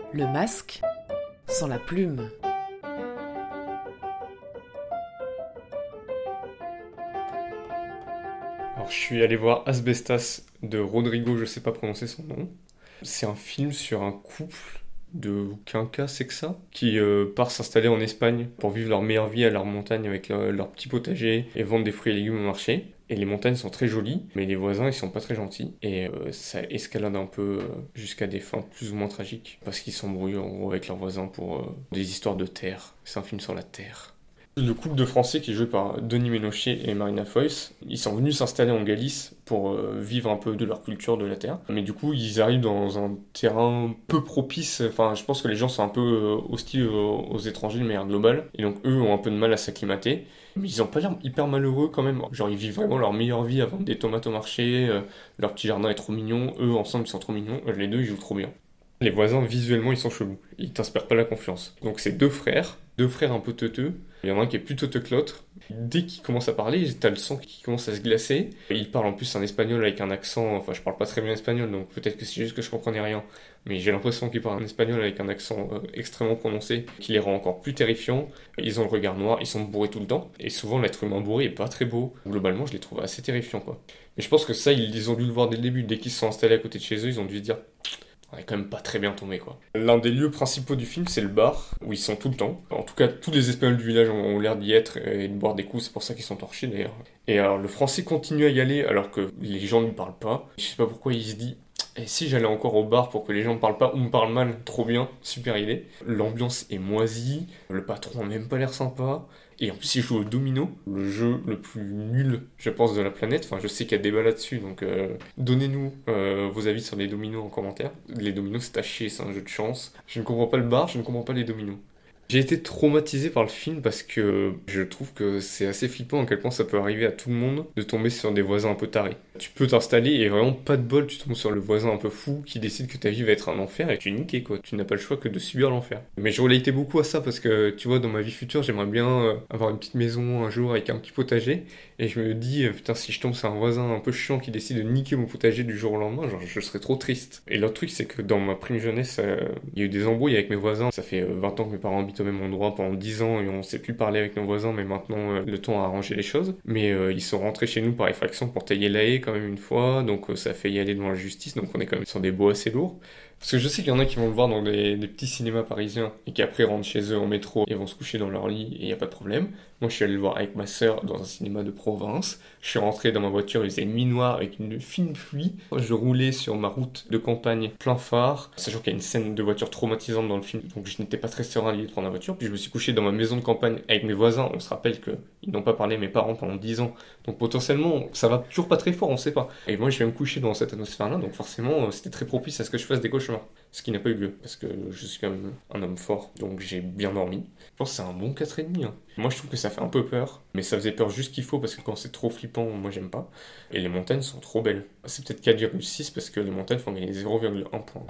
Le masque sans la plume. Alors, je suis allé voir Asbestas de Rodrigo, je sais pas prononcer son nom. C'est un film sur un couple de quinca, c'est que ça, qui part s'installer en Espagne pour vivre leur meilleure vie à leur montagne avec leur petit potager et vendre des fruits et légumes au marché. Et les montagnes sont très jolies, mais les voisins ils sont pas très gentils. Et ça escalade un peu jusqu'à des fins plus ou moins tragiques. Parce qu'ils s'embrouillent en gros avec leurs voisins pour des histoires de terre. C'est un film sur la terre. Le couple de Français qui est joué par Denis Ménochet et Marina Foïs, ils sont venus s'installer en Galice pour vivre un peu de leur culture de la terre. Mais du coup, ils arrivent dans un terrain peu propice. Enfin, je pense que les gens sont un peu hostiles aux étrangers de manière globale. Et donc, eux ont un peu de mal à s'acclimater. Mais ils ont pas l'air hyper malheureux quand même. Genre, ils vivent vraiment leur meilleure vie à vendre des tomates au marché. Leur petit jardin est trop mignon. Eux, ensemble, ils sont trop mignons. Les deux, ils jouent trop bien. Les voisins, visuellement, ils sont chelous. Ils t'inspirent pas la confiance. Donc, c'est deux frères un peu teuteux. Il y en a un qui est plus teuteux que l'autre. Dès qu'il commence à parler, t'as le sang qui commence à se glacer. Il parle en plus un espagnol avec un accent. Enfin, je parle pas très bien espagnol, donc peut-être que c'est juste que je comprenais rien. Mais j'ai l'impression qu'il parle un espagnol avec un accent extrêmement prononcé, qui les rend encore plus terrifiants. Ils ont le regard noir, ils sont bourrés tout le temps. Et souvent, l'être humain bourré est pas très beau. Globalement, je les trouve assez terrifiants, quoi. Mais je pense que ça, ils ont dû le voir dès le début. Dès qu'ils se sont installés à côté de chez eux, ils ont dû se dire on est quand même pas très bien tombé, quoi. L'un des lieux principaux du film, c'est le bar, où ils sont tout le temps. En tout cas, tous les Espagnols du village ont l'air d'y être et de boire des coups, c'est pour ça qu'ils sont torchés d'ailleurs. Et alors, le français continue à y aller alors que les gens ne lui parlent pas. Je sais pas pourquoi il se dit et si j'allais encore au bar pour que les gens me parlent pas ou me parlent mal, trop bien, super idée. L'ambiance est moisie, le patron a même pas l'air sympa. Et en plus, il joue au domino, le jeu le plus nul, je pense, de la planète. Enfin, je sais qu'il y a débat là-dessus, donc donnez-nous vos avis sur les dominos en commentaire. Les dominos, c'est à chier, c'est un jeu de chance. Je ne comprends pas le bar, je ne comprends pas les dominos. J'ai été traumatisé par le film parce que je trouve que c'est assez flippant à quel point ça peut arriver à tout le monde de tomber sur des voisins un peu tarés. Tu peux t'installer et vraiment pas de bol, tu tombes sur le voisin un peu fou qui décide que ta vie va être un enfer et tu es niqué quoi. Tu n'as pas le choix que de subir l'enfer. Mais je relatais beaucoup à ça parce que tu vois, dans ma vie future, j'aimerais bien avoir une petite maison un jour avec un petit potager et je me dis, putain, si je tombe sur un voisin un peu chiant qui décide de niquer mon potager du jour au lendemain, genre je serais trop triste. Et l'autre truc, c'est que dans ma prime jeunesse, il y a eu des embrouilles avec mes voisins. Ça fait 20 ans que mes parents habitent au même endroit pendant 10 ans et on sait plus parler avec nos voisins, mais maintenant le temps a arrangé les choses. Mais ils sont rentrés chez nous par effraction pour tailler la haie quand même une fois, donc ça a fait y aller devant la justice, donc on est quand même sur des baux assez lourds. Parce que je sais qu'il y en a qui vont le voir dans des petits cinémas parisiens et qui après rentrent chez eux en métro et vont se coucher dans leur lit et y a pas de problème. Moi je suis allé le voir avec ma sœur dans un cinéma de province. Je suis rentré dans ma voiture, il faisait nuit noire avec une fine pluie. Je roulais sur ma route de campagne plein phare, sachant qu'il y a une scène de voiture traumatisante dans le film, donc je n'étais pas très serein à l'idée de prendre la voiture. Puis je me suis couché dans ma maison de campagne avec mes voisins. On se rappelle qu'ils n'ont pas parlé mes parents pendant 10 ans, donc potentiellement ça va toujours pas très fort, on sait pas. Et moi je vais me coucher dans cette atmosphère-là, donc forcément c'était très propice à ce que je fasse des cauchemars. Ce qui n'a pas eu lieu, parce que je suis quand même un homme fort, donc j'ai bien dormi. Je pense que c'est un bon 4,5. Hein. Moi je trouve que ça fait un peu peur, mais ça faisait peur juste qu'il faut, parce que quand c'est trop flippant, moi j'aime pas. Et les montagnes sont trop belles. C'est peut-être 4,6 parce que les montagnes font gagner 0,1 point.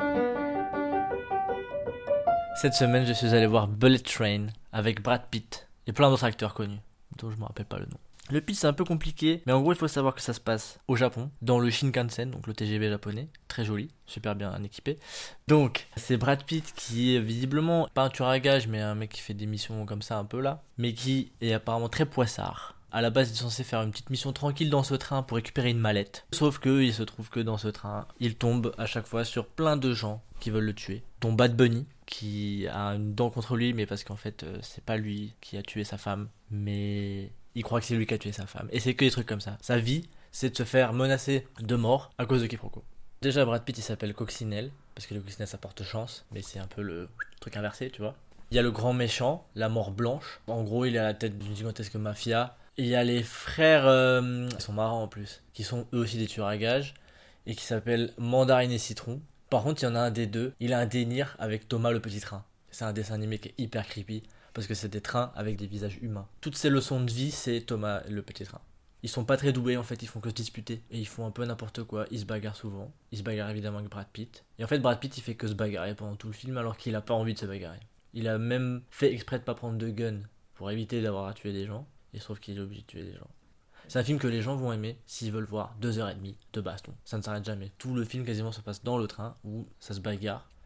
Cette semaine, je suis allé voir Bullet Train avec Brad Pitt et plein d'autres acteurs connus, dont je me rappelle pas le nom. Le pitch c'est un peu compliqué, mais en gros il faut savoir que ça se passe au Japon, dans le Shinkansen, donc le TGV japonais, très joli, super bien équipé. Donc c'est Brad Pitt qui est visiblement pas un tueur à gages, mais un mec qui fait des missions comme ça un peu là, mais qui est apparemment très poissard. À la base, il est censé faire une petite mission tranquille dans ce train pour récupérer une mallette. Sauf que il se trouve que dans ce train, il tombe à chaque fois sur plein de gens qui veulent le tuer, dont Bad Bunny, qui a une dent contre lui, mais parce qu'en fait, c'est pas lui qui a tué sa femme, mais il croit que c'est lui qui a tué sa femme. Et c'est que des trucs comme ça. Sa vie, c'est de se faire menacer de mort à cause de quiproquo. Déjà, Brad Pitt, il s'appelle Coccinelle, parce que le coccinelle, ça porte chance, mais c'est un peu le truc inversé, tu vois. Il y a le grand méchant, la mort blanche. En gros, il est à la tête d'une gigantesque mafia. Et il y a les frères, ils sont marrants en plus, qui sont eux aussi des tueurs à gages, et qui s'appellent Mandarine et Citron. Par contre, il y en a un des deux, il a un délire avec Thomas le petit train. C'est un dessin animé qui est hyper creepy, parce que c'est des trains avec des visages humains. Toutes ces leçons de vie, c'est Thomas le petit train. Ils sont pas très doués en fait, ils font que se disputer. Et ils font un peu n'importe quoi, ils se bagarrent souvent. Ils se bagarrent évidemment avec Brad Pitt. Et en fait, Brad Pitt, il fait que se bagarrer pendant tout le film, alors qu'il a pas envie de se bagarrer. Il a même fait exprès de pas prendre de gun, pour éviter d'avoir à tuer des gens. Il se trouve qu'il est obligé de tuer des gens. C'est un film que les gens vont aimer s'ils veulent voir 2h30 de baston. Ça ne s'arrête jamais. Tout le film quasiment se passe dans le train où ça se bagarre.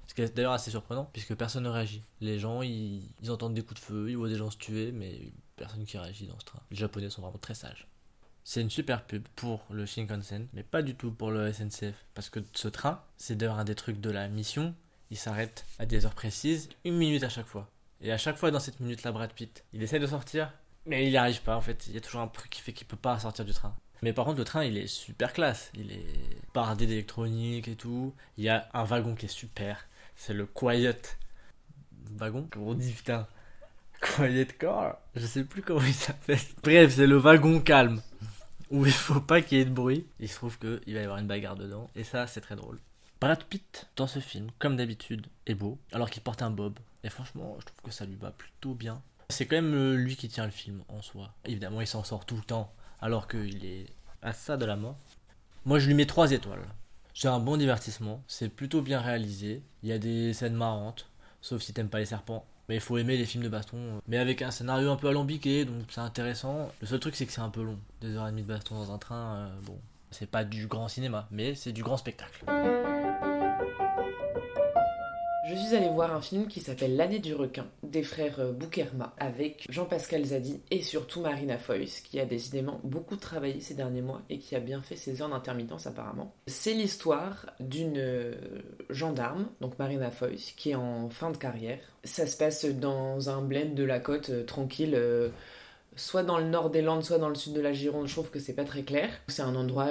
Ce qui est d'ailleurs assez surprenant, puisque personne ne réagit. Les gens, ils entendent des coups de feu, ils voient des gens se tuer, mais personne qui réagit dans ce train. Les Japonais sont vraiment très sages. C'est une super pub pour le Shinkansen, mais pas du tout pour le SNCF. Parce que ce train, c'est d'ailleurs un des trucs de la mission, il s'arrête à des heures précises, 1 minute à chaque fois. Et à chaque fois dans cette minute-là, Brad Pitt, il essaie de sortir, mais il n'y arrive pas en fait. Il y a toujours un truc qui fait qu'il peut pas sortir du train. Mais par contre, le train, il est super classe. Il est bardé d'électronique et tout. Il y a un wagon qui est super. C'est le Quiet wagon. Comment on dit, putain? Quiet car. Je sais plus comment il s'appelle. Bref, c'est le wagon calme. Où il faut pas qu'il y ait de bruit. Il se trouve qu'il va y avoir une bagarre dedans. Et ça, c'est très drôle. Brad Pitt, dans ce film, comme d'habitude, est beau. Alors qu'il porte un bob. Et franchement, je trouve que ça lui va plutôt bien. C'est quand même lui qui tient le film en soi. Évidemment, il s'en sort tout le temps. Alors qu'il est à ça de la mort. Moi, je lui mets 3 étoiles. C'est un bon divertissement. C'est plutôt bien réalisé. Il y a des scènes marrantes. Sauf si t'aimes pas les serpents. Mais il faut aimer les films de baston. Mais avec un scénario un peu alambiqué, donc c'est intéressant. Le seul truc, c'est que c'est un peu long. 2h30 de baston dans un train, bon. C'est pas du grand cinéma, mais c'est du grand spectacle. Je suis allée voir un film qui s'appelle L'année du requin, des frères Boukerma, avec Jean-Pascal Zadi et surtout Marina Foïs, qui a décidément beaucoup travaillé ces derniers mois et qui a bien fait ses heures d'intermittence apparemment. C'est l'histoire d'une gendarme, donc Marina Foïs, qui est en fin de carrière. Ça se passe dans un bled de la côte tranquille, soit dans le nord des Landes, soit dans le sud de la Gironde. Je trouve que c'est pas très clair. C'est un endroit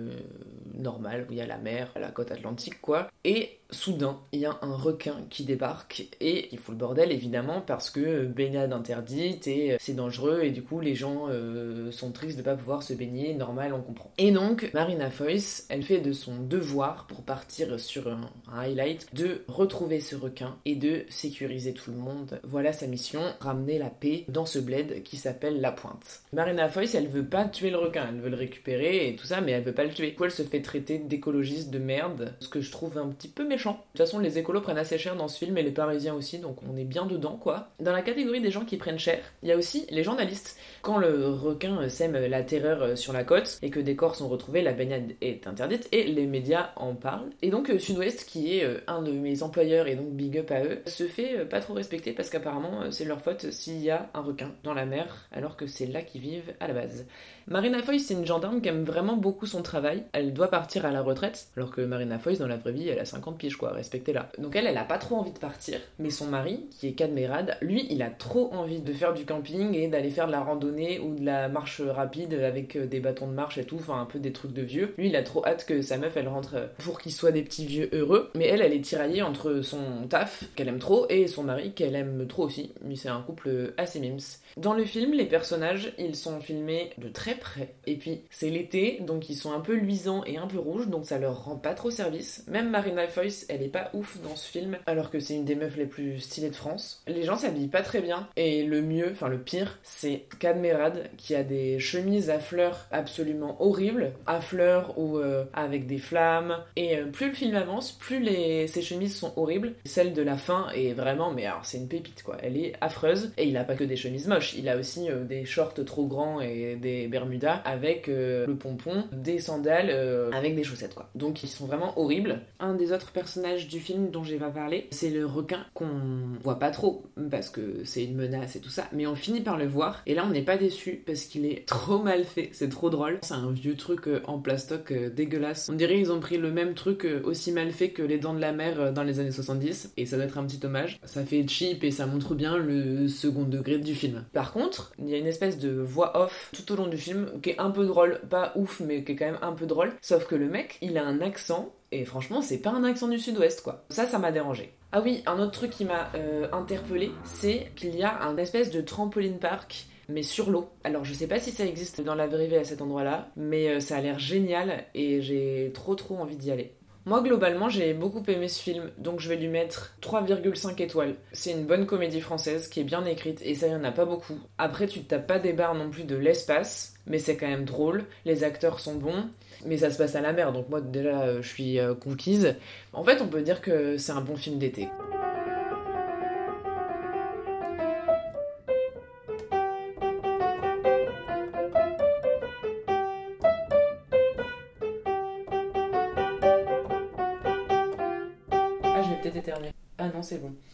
normal où il y a la mer, la côte atlantique quoi. Et soudain, il y a un requin qui débarque et il fout le bordel évidemment parce que baignade interdite et c'est dangereux et du coup les gens sont tristes de pas pouvoir se baigner, normal, on comprend. Et donc Marina Foïs, elle fait de son devoir pour partir sur un highlight de retrouver ce requin et de sécuriser tout le monde. Voilà sa mission, ramener la paix dans ce bled qui s'appelle La Pointe. Marina Foïs, elle veut pas tuer le requin, elle veut le récupérer et tout ça, mais elle veut pas le tuer. Du coup, elle se fait traiter d'écologiste de merde, ce que je trouve un petit peu méchant. De toute façon, les écolos prennent assez cher dans ce film et les Parisiens aussi, donc on est bien dedans, quoi. Dans la catégorie des gens qui prennent cher, il y a aussi les journalistes. Quand le requin sème la terreur sur la côte et que des corps sont retrouvés, la baignade est interdite et les médias en parlent. Et donc Sud-Ouest, qui est un de mes employeurs et donc big up à eux, se fait pas trop respecter parce qu'apparemment c'est leur faute s'il y a un requin dans la mer, alors que c'est là qu'ils vivent à la base. Marina Foïs, c'est une gendarme qui aime vraiment beaucoup son travail. Elle doit partir à la retraite, alors que Marina Foïs, dans la vraie vie, elle a 50 piges, quoi, respectez-la. Donc elle a pas trop envie de partir, mais son mari, qui est Cadmerade, lui, il a trop envie de faire du camping et d'aller faire de la randonnée ou de la marche rapide avec des bâtons de marche et tout, enfin un peu des trucs de vieux. Lui, il a trop hâte que sa meuf, elle rentre pour qu'ils soient des petits vieux heureux, mais elle est tiraillée entre son taf, qu'elle aime trop, et son mari, qu'elle aime trop aussi. Mais c'est un couple assez mims. Dans le film, les personnages, ils sont filmés de très près. Et puis, c'est l'été, donc ils sont un peu luisants et un peu rouges, donc ça leur rend pas trop service. Même Marina Foïs, elle est pas ouf dans ce film, alors que c'est une des meufs les plus stylées de France. Les gens s'habillent pas très bien, et le mieux, enfin le pire, c'est Cadmerade, qui a des chemises à fleurs absolument horribles, à fleurs ou avec des flammes. Et plus le film avance, plus ces chemises sont horribles. Celle de la fin est vraiment, mais alors c'est une pépite quoi, elle est affreuse. Et il a pas que des chemises moches, il a aussi des shorts trop grands et des bermudas avec le pompon, des sandales avec des chaussettes quoi. Donc ils sont vraiment horribles. Un des autres personnages du film dont j'ai pas parlé, c'est le requin qu'on voit pas trop parce que c'est une menace et tout ça, mais on finit par le voir et là on n'est pas déçu parce qu'il est trop mal fait, c'est trop drôle. C'est un vieux truc en plastoc dégueulasse. On dirait ils ont pris le même truc aussi mal fait que les Dents de la Mer dans les années 70 et ça doit être un petit hommage. Ça fait cheap et ça montre bien le second degré du film. Par contre, il y a une espèce de voix off tout au long du film qui est un peu drôle, pas ouf mais qui est quand même un peu drôle, sauf que le mec il a un accent et franchement c'est pas un accent du sud-ouest quoi. Ça m'a dérangé. Ah oui, un autre truc qui m'a interpellé, c'est qu'il y a un espèce de trampoline park mais sur l'eau. Alors je sais pas si ça existe dans la vraie vie à cet endroit-là, mais ça a l'air génial et j'ai trop envie d'y aller. Moi, globalement, j'ai beaucoup aimé ce film, donc je vais lui mettre 3,5 étoiles. C'est une bonne comédie française qui est bien écrite, et ça, il y en a pas beaucoup. Après, tu te tapes pas des barres non plus de l'espace, mais c'est quand même drôle, les acteurs sont bons, mais ça se passe à la mer, donc moi, déjà, je suis conquise. En fait, on peut dire que c'est un bon film d'été. Ah, je vais peut-être éternuer. Ah non, c'est bon.